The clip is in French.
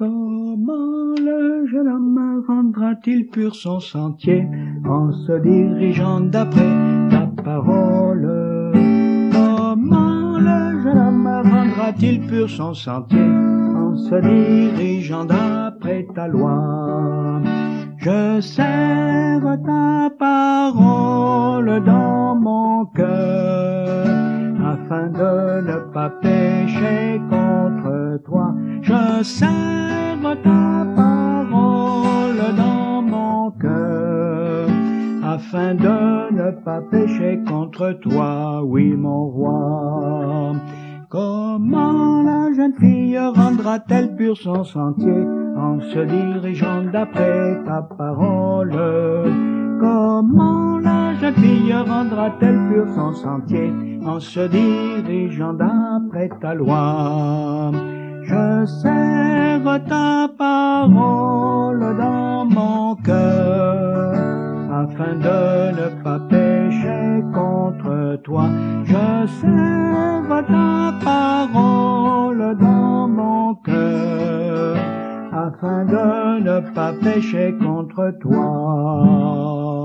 Comment le jeune homme rendra-t-il pur son sentier en se dirigeant d'après ta parole? Comment le jeune homme rendra-t-il pur son sentier en se dirigeant d'après ta loi? Je serre ta parole dans mon cœur afin de ne pas pécher contre toi. Je serre ta parole dans mon cœur afin de ne pas pécher contre toi, oui mon roi. Comment la jeune fille rendra-t-elle pur son sentier en se dirigeant d'après ta parole? Comment la jeune fille rendra-t-elle pur son sentier en se dirigeant d'après ta loi? Je serre ta parole dans mon cœur afin de ne pas pécher contre toi. Je serre ta parole dans mon cœur afin de ne pas pécher contre toi.